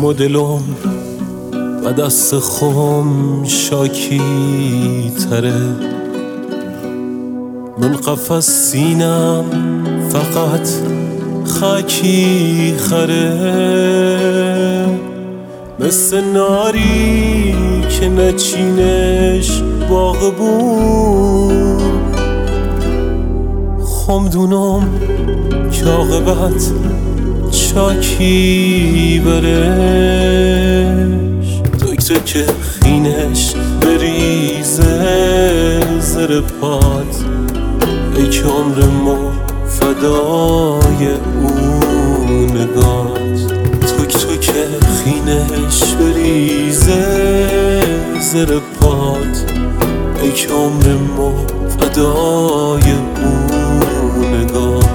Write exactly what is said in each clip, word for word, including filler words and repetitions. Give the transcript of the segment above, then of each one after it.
و دلم و دست خم شاکی تره، من قفس سینم فقط خاکی خره، مثل ناری که نچینش باغ بود، خمدونم که عاقبت چاکی برش، دکتر که خینش بریزه زر پات، ای که عمرمو فدای اون نگات، توک توک خینش بریزه زر پات، ای که عمرمو فدای اون نگات.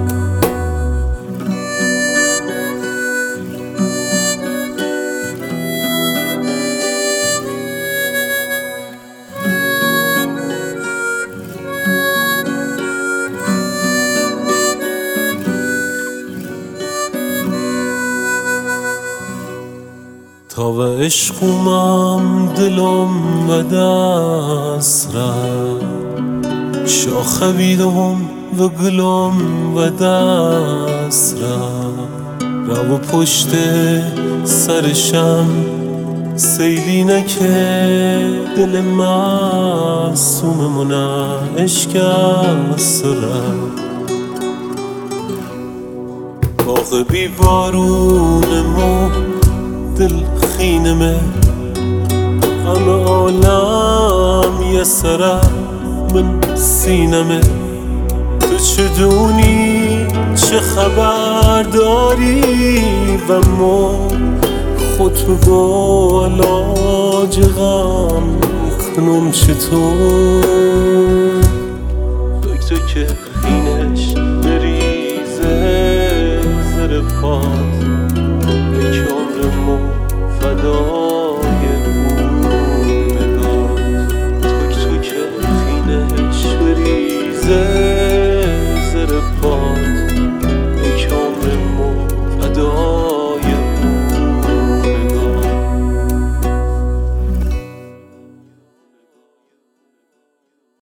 تا و عشقومم دلم و دست رفت، شاخه بیدم و گلم و دست رفت، رو و پشت سرشم سیلی نکه، دل معصوممون اشکست رفت، باغ بی بارونمو دل خینمه، همه عالم یه سره من سینمه، تو چه دونی چه خبر داری و ما خود با علاج غم کنم چطور، دکتر که خینش بریزه زر پات،